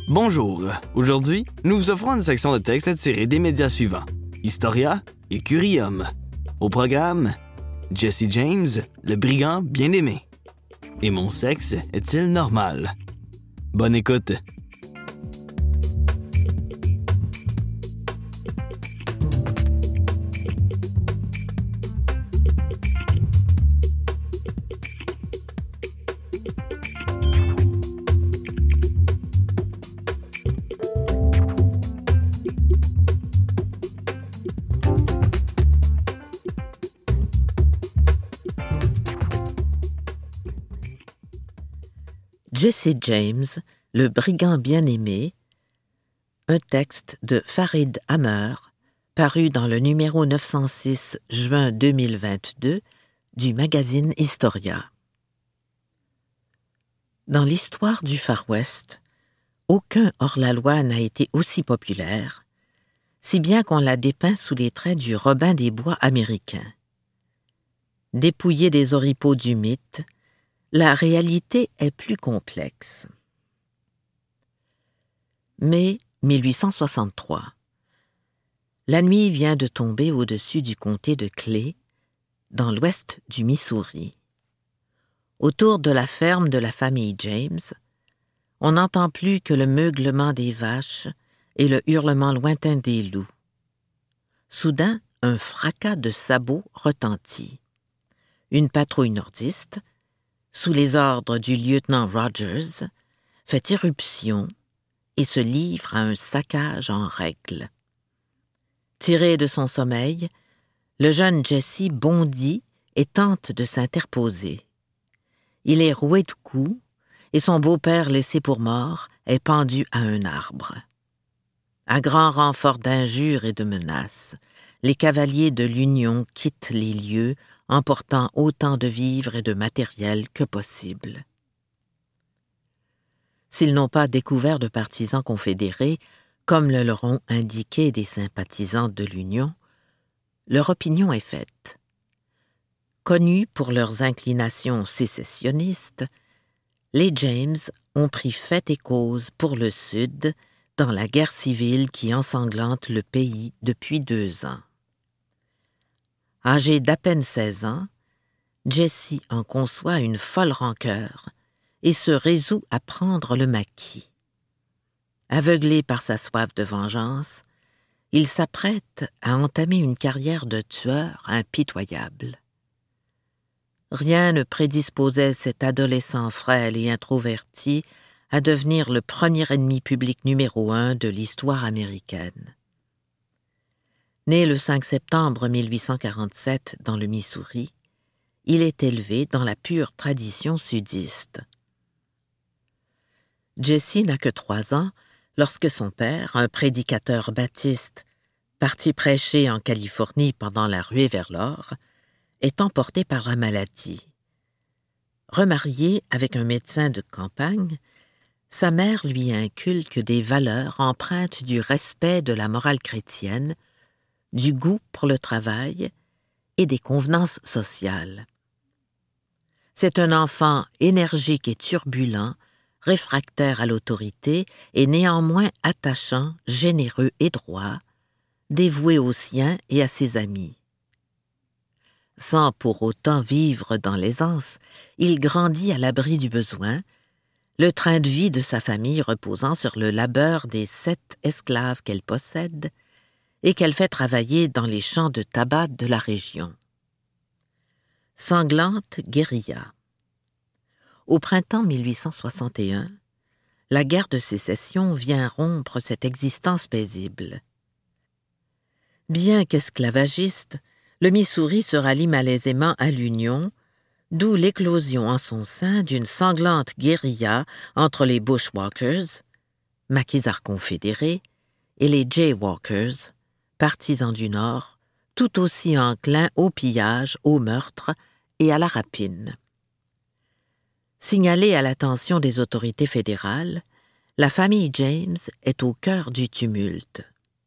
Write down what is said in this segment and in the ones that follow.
Bonjour, aujourd'hui, nous vous offrons une section de texte tirée des médias suivants, Historia et Curium. Au programme, Jesse James, le brigand bien-aimé. Et mon sexe est-il normal? Bonne écoute. Jesse James, le brigand bien-aimé, un texte de Farid Hammer, paru dans le numéro 906 juin 2022 du magazine Historia. Dans l'histoire du Far West, aucun hors-la-loi n'a été aussi populaire, si bien qu'on l'a dépeint sous les traits du Robin des Bois américain. Dépouillé des oripeaux du mythe, la réalité est plus complexe. Mai 1863. La nuit vient de tomber au-dessus du comté de Clay, dans l'ouest du Missouri. Autour de la ferme de la famille James, on n'entend plus que le meuglement des vaches et le hurlement lointain des loups. Soudain, un fracas de sabots retentit. Une patrouille nordiste, sous les ordres du lieutenant Rogers, fait irruption et se livre à un saccage en règle. Tiré de son sommeil, le jeune Jesse bondit et tente de s'interposer. Il est roué de coups et son beau-père laissé pour mort est pendu à un arbre. À grand renfort d'injures et de menaces, les cavaliers de l'Union quittent les lieux emportant autant de vivres et de matériel que possible. S'ils n'ont pas découvert de partisans confédérés, comme le leur ont indiqué des sympathisants de l'Union, leur opinion est faite. Connus pour leurs inclinations sécessionnistes, les James ont pris fait et cause pour le Sud dans la guerre civile qui ensanglante le pays depuis 2 ans. Âgé d'à peine 16 ans, Jesse en conçoit une folle rancœur et se résout à prendre le maquis. Aveuglé par sa soif de vengeance, il s'apprête à entamer une carrière de tueur impitoyable. Rien ne prédisposait cet adolescent frêle et introverti à devenir le premier ennemi public numéro 1 de l'histoire américaine. Né le 5 septembre 1847 dans le Missouri, il est élevé dans la pure tradition sudiste. Jesse n'a que 3 ans lorsque son père, un prédicateur baptiste, parti prêcher en Californie pendant la ruée vers l'or, est emporté par la maladie. Remarié avec un médecin de campagne, sa mère lui inculque des valeurs empreintes du respect de la morale chrétienne, du goût pour le travail et des convenances sociales. C'est un enfant énergique et turbulent, réfractaire à l'autorité et néanmoins attachant, généreux et droit, dévoué aux siens et à ses amis. Sans pour autant vivre dans l'aisance, il grandit à l'abri du besoin, le train de vie de sa famille reposant sur le labeur des 7 esclaves qu'elle possède et qu'elle fait travailler dans les champs de tabac de la région. Sanglante guérilla. Au printemps 1861, la guerre de sécession vient rompre cette existence paisible. Bien qu'esclavagiste, le Missouri se rallie malaisément à l'Union, d'où l'éclosion en son sein d'une sanglante guérilla entre les Bushwalkers, maquisards confédérés, et les Jaywalkers, partisans du Nord, tout aussi enclins au pillage, au meurtre et à la rapine. Signalée à l'attention des autorités fédérales, la famille James est au cœur du tumulte.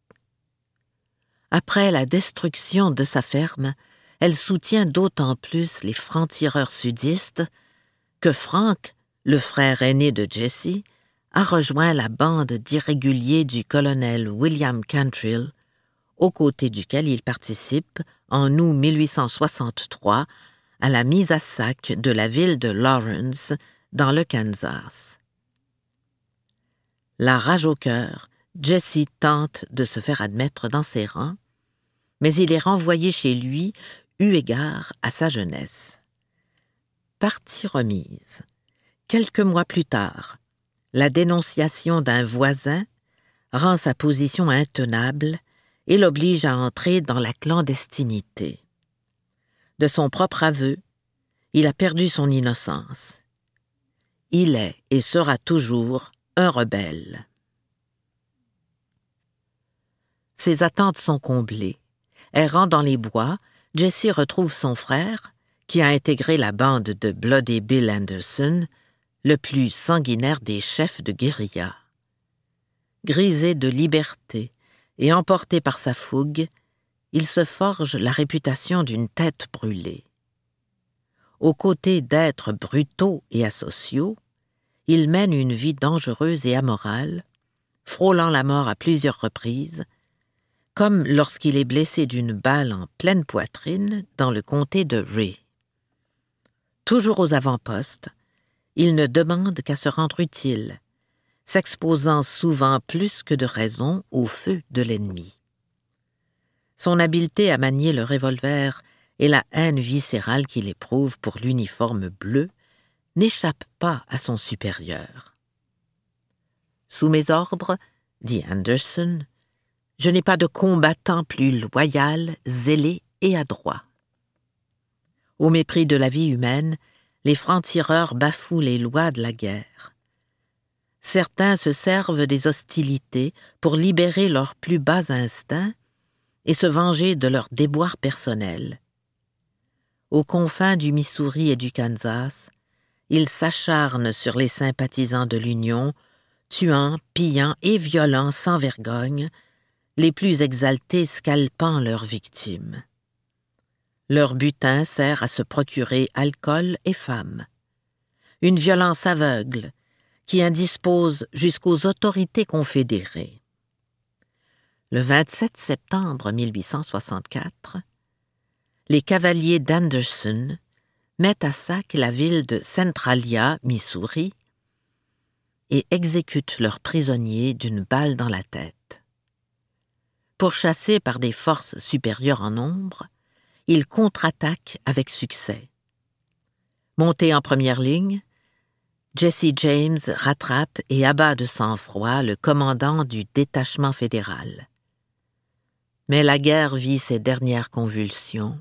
Après la destruction de sa ferme, elle soutient d'autant plus les francs-tireurs sudistes que Frank, le frère aîné de Jesse, a rejoint la bande d'irréguliers du colonel William Cantrill, aux côtés duquel il participe, en août 1863, à la mise à sac de la ville de Lawrence, dans le Kansas. La rage au cœur, Jesse tente de se faire admettre dans ses rangs, mais il est renvoyé chez lui eu égard à sa jeunesse. Partie remise. Quelques mois plus tard, la dénonciation d'un voisin rend sa position intenable et l'oblige à entrer dans la clandestinité. De son propre aveu, il a perdu son innocence. Il est et sera toujours un rebelle. Ses attentes sont comblées. Errant dans les bois, Jesse retrouve son frère, qui a intégré la bande de Bloody Bill Anderson, le plus sanguinaire des chefs de guérilla. Grisé de liberté et emporté par sa fougue, il se forge la réputation d'une tête brûlée. Aux côtés d'êtres brutaux et asociaux, il mène une vie dangereuse et amorale, frôlant la mort à plusieurs reprises, comme lorsqu'il est blessé d'une balle en pleine poitrine dans le comté de Ray. Toujours aux avant-postes, il ne demande qu'à se rendre utile, s'exposant souvent plus que de raison au feu de l'ennemi. Son habileté à manier le revolver et la haine viscérale qu'il éprouve pour l'uniforme bleu n'échappent pas à son supérieur. « Sous mes ordres, dit Anderson, je n'ai pas de combattant plus loyal, zélé et adroit. » Au mépris de la vie humaine, les francs-tireurs bafouent les lois de la guerre. Certains se servent des hostilités pour libérer leurs plus bas instincts et se venger de leurs déboires personnels. Aux confins du Missouri et du Kansas, ils s'acharnent sur les sympathisants de l'Union, tuant, pillant et violant sans vergogne, les plus exaltés scalpant leurs victimes. Leur butin sert à se procurer alcool et femmes. Une violence aveugle qui indispose jusqu'aux autorités confédérées. Le 27 septembre 1864, les cavaliers d'Anderson mettent à sac la ville de Centralia, Missouri, et exécutent leurs prisonniers d'une balle dans la tête. Pourchassés par des forces supérieures en nombre, ils contre-attaquent avec succès. Monté en première ligne, Jesse James rattrape et abat de sang-froid le commandant du détachement fédéral. Mais la guerre vit ses dernières convulsions.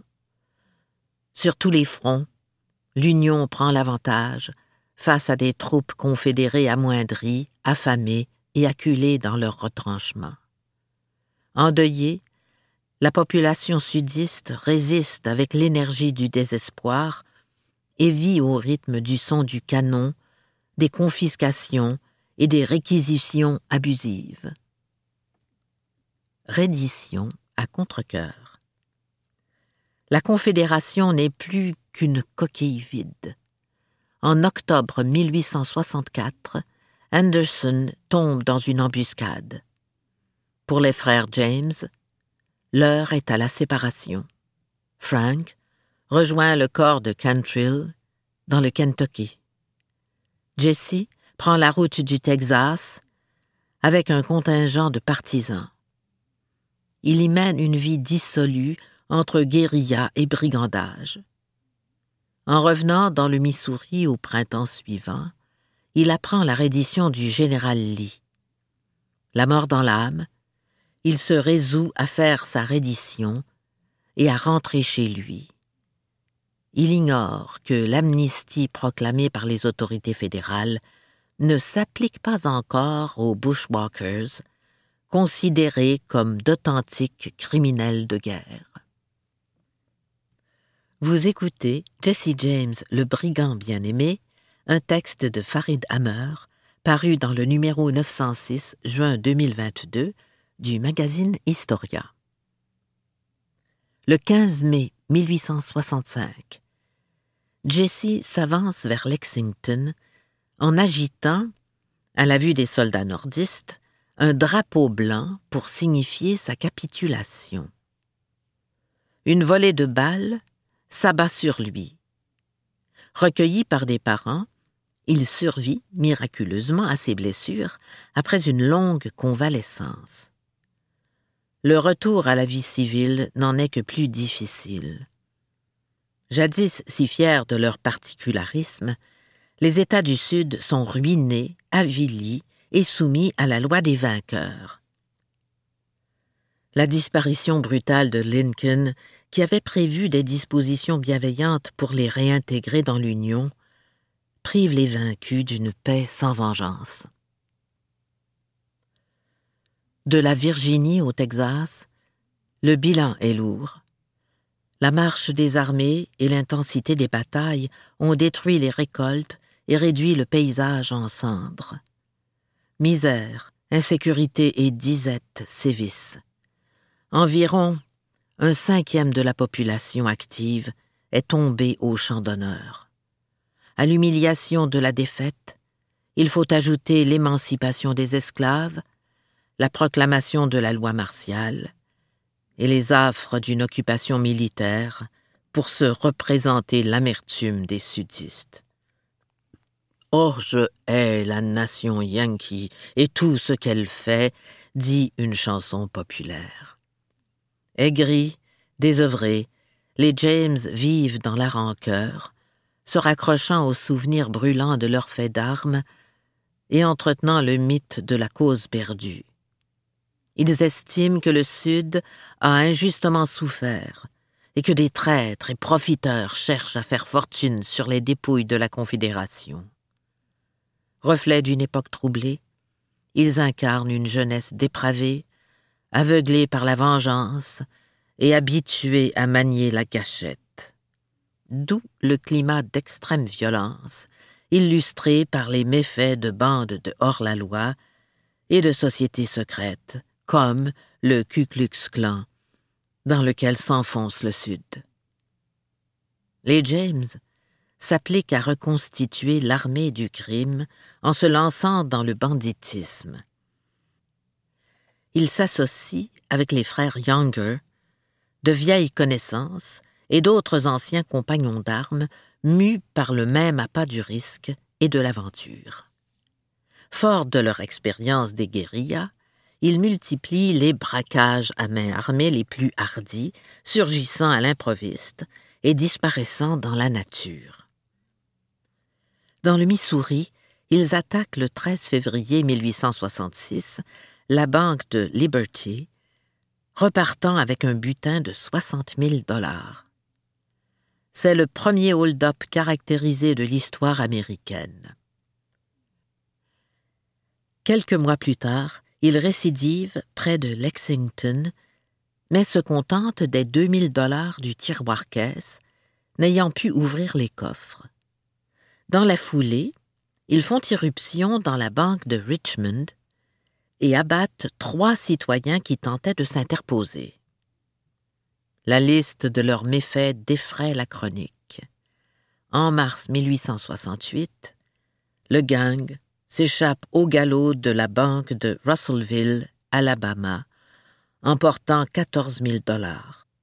Sur tous les fronts, l'Union prend l'avantage face à des troupes confédérées amoindries, affamées et acculées dans leurs retranchements. Endeuillée, la population sudiste résiste avec l'énergie du désespoir et vit au rythme du son du canon, des confiscations et des réquisitions abusives. Reddition à contre-cœur. La Confédération n'est plus qu'une coquille vide. En octobre 1864, Anderson tombe dans une embuscade. Pour les frères James, l'heure est à la séparation. Frank rejoint le corps de Cantrill dans le Kentucky. Jesse prend la route du Texas avec un contingent de partisans. Il y mène une vie dissolue entre guérilla et brigandage. En revenant dans le Missouri au printemps suivant, il apprend la reddition du général Lee. La mort dans l'âme, il se résout à faire sa reddition et à rentrer chez lui. Il ignore que l'amnistie proclamée par les autorités fédérales ne s'applique pas encore aux bushwhackers, considérés comme d'authentiques criminels de guerre. Vous écoutez Jesse James, le brigand bien-aimé, un texte de Farid Hammer, paru dans le numéro 906, juin 2022, du magazine Historia. Le 15 mai 1865, Jesse s'avance vers Lexington en agitant, à la vue des soldats nordistes, un drapeau blanc pour signifier sa capitulation. Une volée de balles s'abat sur lui. Recueilli par des parents, il survit miraculeusement à ses blessures après une longue convalescence. Le retour à la vie civile n'en est que plus difficile. Jadis si fiers de leur particularisme, les États du Sud sont ruinés, avilis et soumis à la loi des vainqueurs. La disparition brutale de Lincoln, qui avait prévu des dispositions bienveillantes pour les réintégrer dans l'Union, prive les vaincus d'une paix sans vengeance. De la Virginie au Texas, le bilan est lourd. La marche des armées et l'intensité des batailles ont détruit les récoltes et réduit le paysage en cendres. Misère, insécurité et disette sévissent. Environ 1/5 de la population active est tombée au champ d'honneur. À l'humiliation de la défaite, il faut ajouter l'émancipation des esclaves, la proclamation de la loi martiale et les affres d'une occupation militaire pour se représenter l'amertume des sudistes. « Oh, je hais la nation yankee et tout ce qu'elle fait », dit une chanson populaire. Aigris, désœuvrés, les James vivent dans la rancœur, se raccrochant aux souvenirs brûlants de leurs faits d'armes et entretenant le mythe de la cause perdue. Ils estiment que le Sud a injustement souffert et que des traîtres et profiteurs cherchent à faire fortune sur les dépouilles de la Confédération. Reflet d'une époque troublée, ils incarnent une jeunesse dépravée, aveuglée par la vengeance et habituée à manier la gâchette. D'où le climat d'extrême violence, illustré par les méfaits de bandes de hors-la-loi et de sociétés secrètes, comme le Ku Klux Klan, dans lequel s'enfonce le Sud. Les James s'appliquent à reconstituer l'armée du crime en se lançant dans le banditisme. Ils s'associent avec les frères Younger, de vieilles connaissances et d'autres anciens compagnons d'armes mus par le même appât du risque et de l'aventure. Forts de leur expérience des guérillas, ils multiplient les braquages à main armée les plus hardis, surgissant à l'improviste et disparaissant dans la nature. Dans le Missouri, ils attaquent le 13 février 1866 la banque de Liberty, repartant avec un butin de 60 000 $. C'est le premier hold-up caractérisé de l'histoire américaine. Quelques mois plus tard, ils récidivent près de Lexington, mais se contentent des 2 000 $ du tiroir-caisse, n'ayant pu ouvrir les coffres. Dans la foulée, ils font irruption dans la banque de Richmond et abattent 3 citoyens qui tentaient de s'interposer. La liste de leurs méfaits défraie la chronique. En mars 1868, le gang s'échappe au galop de la banque de Russellville, Alabama, emportant 14 000 $.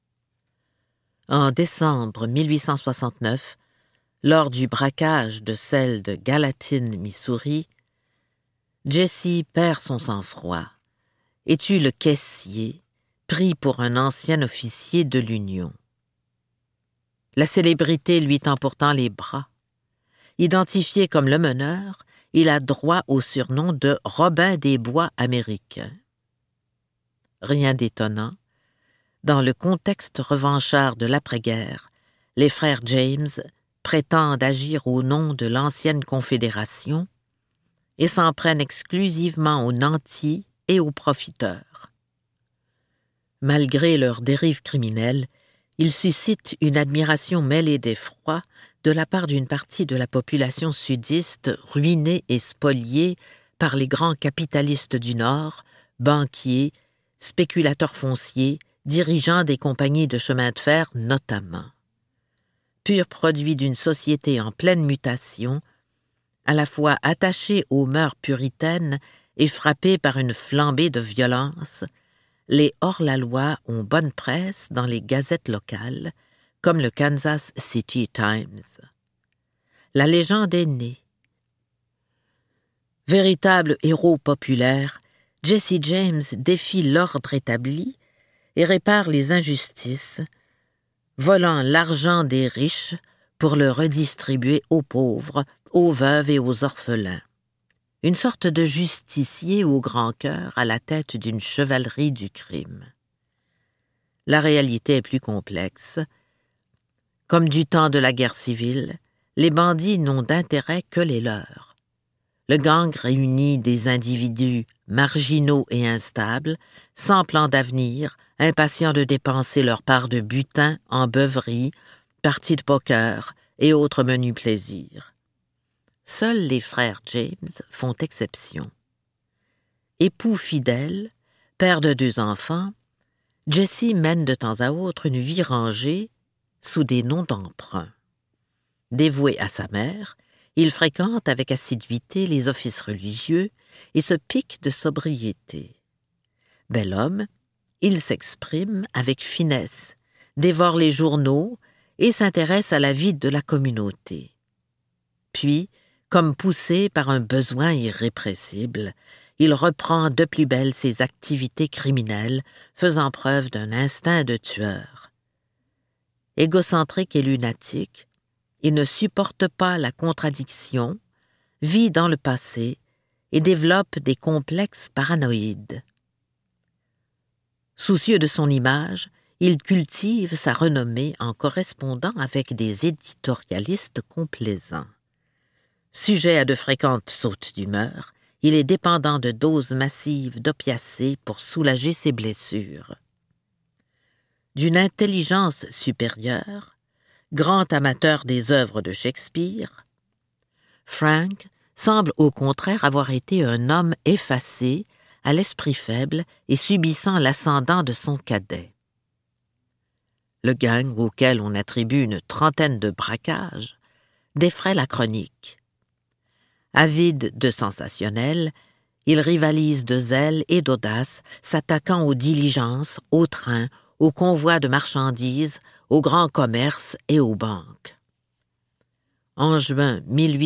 En décembre 1869, lors du braquage de celle de Gallatin, Missouri, Jesse perd son sang-froid et tue le caissier, pris pour un ancien officier de l'Union. La célébrité lui tend pourtant les bras. Identifié comme le meneur, il a droit au surnom de Robin des Bois américain. Rien d'étonnant, dans le contexte revanchard de l'après-guerre, les frères James prétendent agir au nom de l'ancienne Confédération et s'en prennent exclusivement aux nantis et aux profiteurs. Malgré leurs dérives criminelles, ils suscitent une admiration mêlée d'effroi de la part d'une partie de la population sudiste ruinée et spoliée par les grands capitalistes du Nord, banquiers, spéculateurs fonciers, dirigeants des compagnies de chemin de fer notamment. Pur produit d'une société en pleine mutation, à la fois attachés aux mœurs puritaines et frappés par une flambée de violence, les hors-la-loi ont bonne presse dans les gazettes locales, comme le Kansas City Times. La légende est née. Véritable héros populaire, Jesse James défie l'ordre établi et répare les injustices, volant l'argent des riches pour le redistribuer aux pauvres, aux veuves et aux orphelins. Une sorte de justicier au grand cœur à la tête d'une chevalerie du crime. La réalité est plus complexe. Comme du temps de la guerre civile, les bandits n'ont d'intérêt que les leurs. Le gang réunit des individus marginaux et instables, sans plan d'avenir, impatients de dépenser leur part de butin en beuveries, parties de poker et autres menus plaisirs. Seuls les frères James font exception. Époux fidèle, père de 2 enfants, Jesse mène de temps à autre une vie rangée sous des noms d'emprunt. Dévoué à sa mère, il fréquente avec assiduité les offices religieux et se pique de sobriété. Bel homme, il s'exprime avec finesse, dévore les journaux et s'intéresse à la vie de la communauté. Puis, comme poussé par un besoin irrépressible, il reprend de plus belle ses activités criminelles, faisant preuve d'un instinct de tueur. Égocentrique et lunatique, il ne supporte pas la contradiction, vit dans le passé et développe des complexes paranoïdes. Soucieux de son image, il cultive sa renommée en correspondant avec des éditorialistes complaisants. Sujet à de fréquentes sautes d'humeur, il est dépendant de doses massives d'opiacés pour soulager ses blessures. D'une intelligence supérieure, grand amateur des œuvres de Shakespeare, Frank semble au contraire avoir été un homme effacé, à l'esprit faible et subissant l'ascendant de son cadet. Le gang, auquel on attribue une trentaine de braquages, défraie la chronique. Avide de sensationnel, il rivalise de zèle et d'audace, s'attaquant aux diligences, aux trains, aux convois de marchandises, aux grands commerces et aux banques. En juin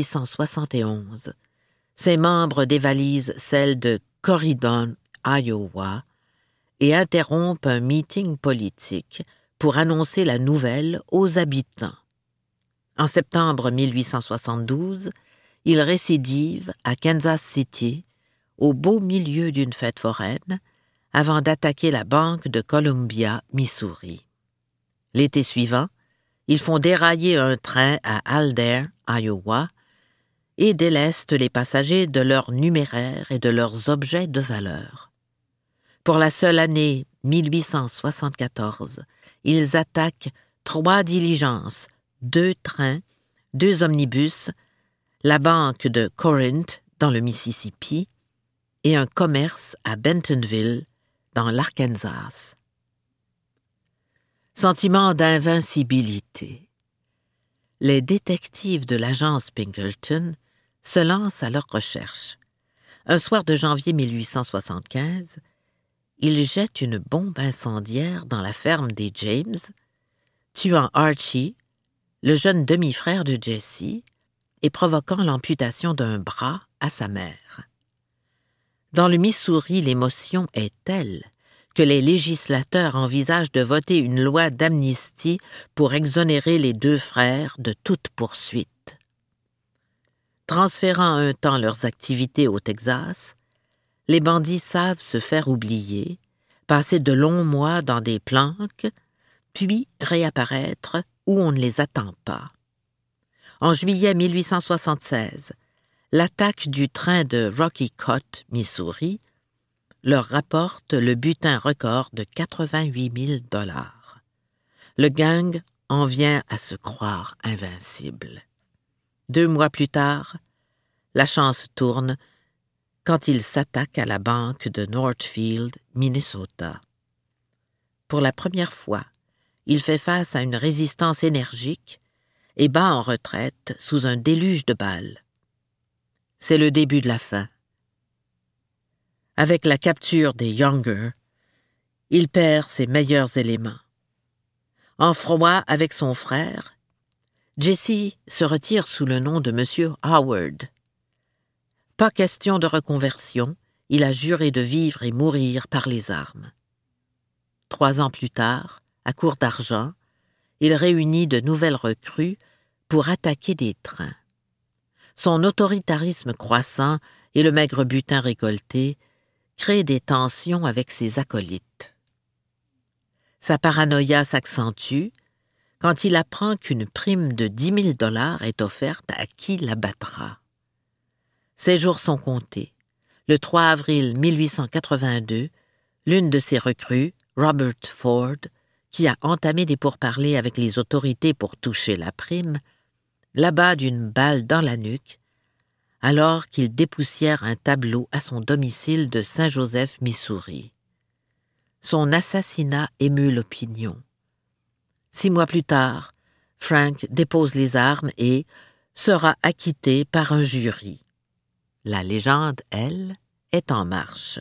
1871, ses membres dévalisent celle de Corydon, Iowa, et interrompent un meeting politique pour annoncer la nouvelle aux habitants. En septembre 1872, il récidive à Kansas City, au beau milieu d'une fête foraine, avant d'attaquer la banque de Columbia, Missouri. L'été suivant, ils font dérailler un train à Alder, Iowa, et délestent les passagers de leurs numéraires et de leurs objets de valeur. Pour la seule année 1874, ils attaquent 3 diligences, 2 trains, 2 omnibus, la banque de Corinth, dans le Mississippi, et un commerce à Bentonville, dans l'Arkansas. Sentiment d'invincibilité. Les détectives de l'agence Pinkerton se lancent à leur recherche. Un soir de janvier 1875, ils jettent une bombe incendiaire dans la ferme des James, tuant Archie, le jeune demi-frère de Jesse, et provoquant l'amputation d'un bras à sa mère. Dans le Missouri, l'émotion est telle que les législateurs envisagent de voter une loi d'amnistie pour exonérer les 2 frères de toute poursuite. Transférant un temps leurs activités au Texas, les bandits savent se faire oublier, passer de longs mois dans des planques, puis réapparaître où on ne les attend pas. En juillet 1876, l'attaque du train de Rocky Cut, Missouri, leur rapporte le butin record de 88 000 $. Le gang en vient à se croire invincible. 2 mois plus tard, la chance tourne quand il s'attaque à la banque de Northfield, Minnesota. Pour la première fois, il fait face à une résistance énergique et bat en retraite sous un déluge de balles. c'est le début de la fin. Avec la capture des Younger, il perd ses meilleurs éléments. En froid avec son frère, Jesse se retire sous le nom de M. Howard. Pas question de reconversion, il a juré de vivre et mourir par les armes. 3 ans plus tard, à court d'argent, il réunit de nouvelles recrues pour attaquer des trains. Son autoritarisme croissant et le maigre butin récolté créent des tensions avec ses acolytes. Sa paranoïa s'accentue quand il apprend qu'une prime de 10 000 $ est offerte à qui l'abattra. Ses jours sont comptés. Le 3 avril 1882, l'une de ses recrues, Robert Ford, qui a entamé des pourparlers avec les autorités pour toucher la prime, l'abat d'une balle dans la nuque, alors qu'il dépoussière un tableau à son domicile de Saint-Joseph, Missouri. Son assassinat émeut l'opinion. 6 mois plus tard, Frank dépose les armes et sera acquitté par un jury. La légende, elle, est en marche.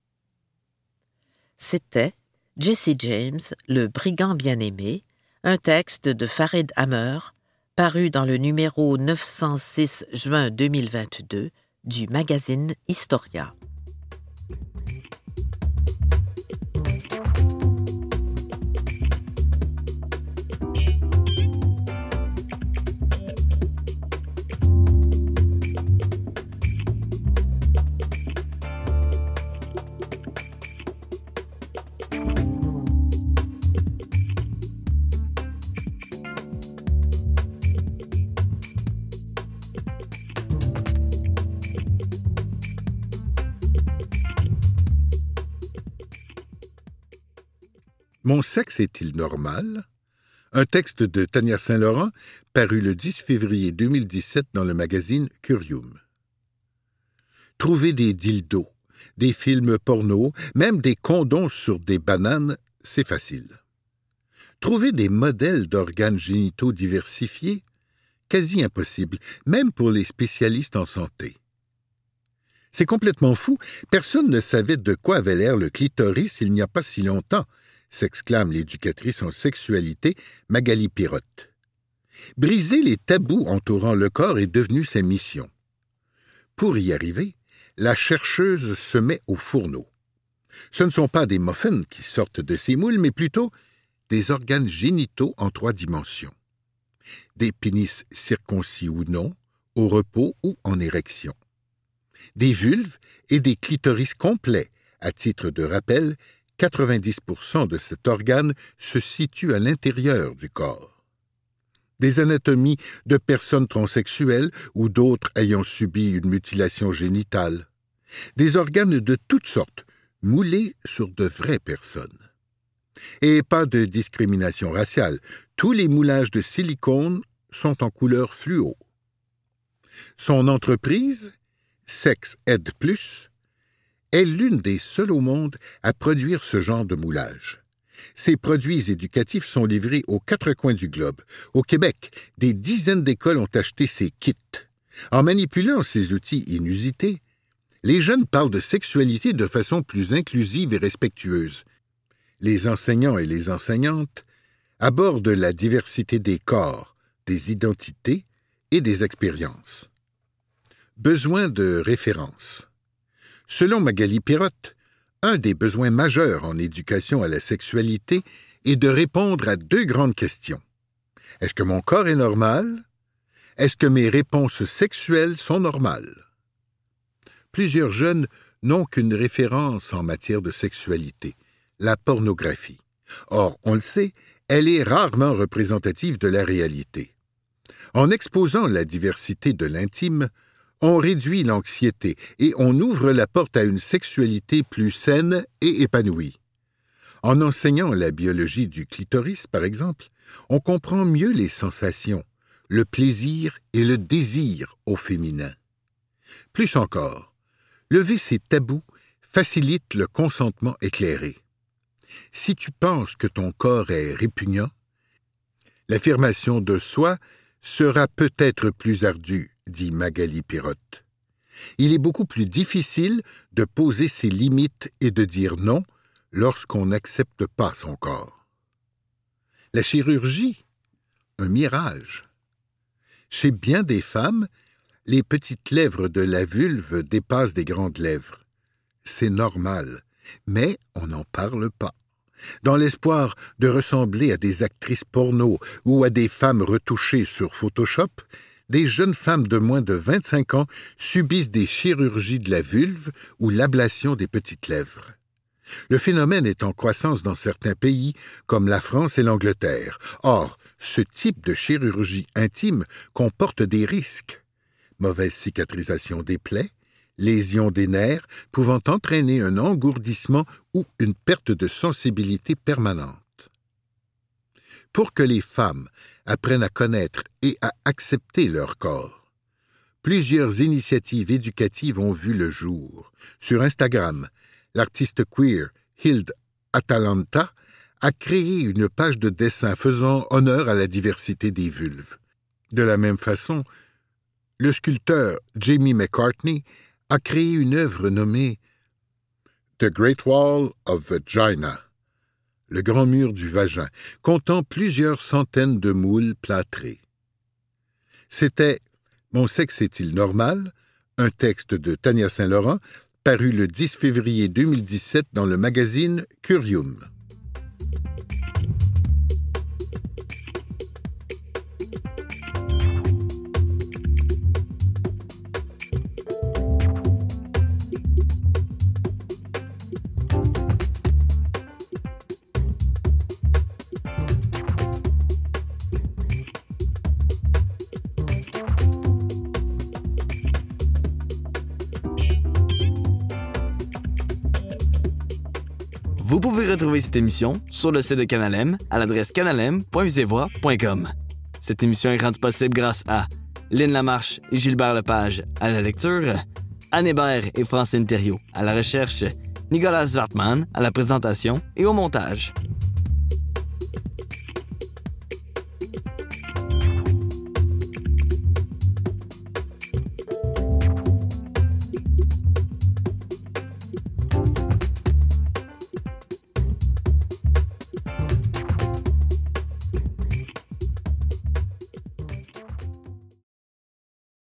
C'était Jesse James, le brigand bien-aimé, un texte de Farid Hammer, paru dans le numéro 906 juin 2022 du magazine Historia. Mon sexe est-il normal? Un texte de Tania Saint-Laurent, paru le 10 février 2017 dans le magazine Curium. Trouver des dildos, des films porno, même des condoms sur des bananes, c'est facile. Trouver des modèles d'organes génitaux diversifiés, quasi impossible, même pour les spécialistes en santé. C'est complètement fou, personne ne savait de quoi avait l'air le clitoris il n'y a pas si longtemps, s'exclame l'éducatrice en sexualité Magali Pirotte. Briser les tabous entourant le corps est devenu sa mission. Pour y arriver, la chercheuse se met au fourneau. Ce ne sont pas des muffins qui sortent de ces moules, mais plutôt des organes génitaux en 3 dimensions. Des pénis circoncis ou non, au repos ou en érection. Des vulves et des clitoris complets. À titre de rappel, 90% de cet organe se situe à l'intérieur du corps. Des anatomies de personnes transsexuelles ou d'autres ayant subi une mutilation génitale. Des organes de toutes sortes, moulés sur de vraies personnes. Et pas de discrimination raciale, tous les moulages de silicone sont en couleur fluo. Son entreprise, Sex Ed Plus, est l'une des seules au monde à produire ce genre de moulage. Ces produits éducatifs sont livrés aux 4 coins du globe. Au Québec, des dizaines d'écoles ont acheté ces kits. En manipulant ces outils inusités, les jeunes parlent de sexualité de façon plus inclusive et respectueuse. Les enseignants et les enseignantes abordent la diversité des corps, des identités et des expériences. Besoin de références. Selon Magali Pirotte, un des besoins majeurs en éducation à la sexualité est de répondre à 2 grandes questions. Est-ce que mon corps est normal? Est-ce que mes réponses sexuelles sont normales? Plusieurs jeunes n'ont qu'une référence en matière de sexualité, la pornographie. Or, on le sait, elle est rarement représentative de la réalité. En exposant la diversité de l'intime, on réduit l'anxiété et on ouvre la porte à une sexualité plus saine et épanouie. En enseignant la biologie du clitoris, par exemple, on comprend mieux les sensations, le plaisir et le désir au féminin. Plus encore, lever ces tabous facilite le consentement éclairé. Si tu penses que ton corps est répugnant, l'affirmation de soi sera peut-être plus ardue, dit Magali Pirotte. Il est beaucoup plus difficile de poser ses limites et de dire non lorsqu'on n'accepte pas son corps. La chirurgie, un mirage. Chez bien des femmes, les petites lèvres de la vulve dépassent des grandes lèvres. C'est normal, mais on n'en parle pas. Dans l'espoir de ressembler à des actrices porno ou à des femmes retouchées sur Photoshop, des jeunes femmes de moins de 25 ans subissent des chirurgies de la vulve ou l'ablation des petites lèvres. Le phénomène est en croissance dans certains pays, comme la France et l'Angleterre. Or, ce type de chirurgie intime comporte des risques. Mauvaise cicatrisation des plaies, lésions des nerfs pouvant entraîner un engourdissement ou une perte de sensibilité permanente. Pour que les femmes apprennent à connaître et à accepter leur corps, plusieurs initiatives éducatives ont vu le jour. Sur Instagram, l'artiste queer Hild Atalanta a créé une page de dessin faisant honneur à la diversité des vulves. De la même façon, le sculpteur Jamie McCartney a créé une œuvre nommée « The Great Wall of Vagina », le grand mur du vagin, comptant plusieurs centaines de moules plâtrés. C'était « Mon sexe est-il normal ?», un texte de Tania Saint-Laurent, paru le 10 février 2017 dans le magazine Curium. Vous pouvez retrouver cette émission sur le site de Canal M à l'adresse canalm.visevoix.com. Cette émission est rendue possible grâce à Lynn Lamarche et Gilbert Lepage à la lecture, Anne Hébert et Francine Thériault à la recherche, Nicolas Zwartman à la présentation et au montage.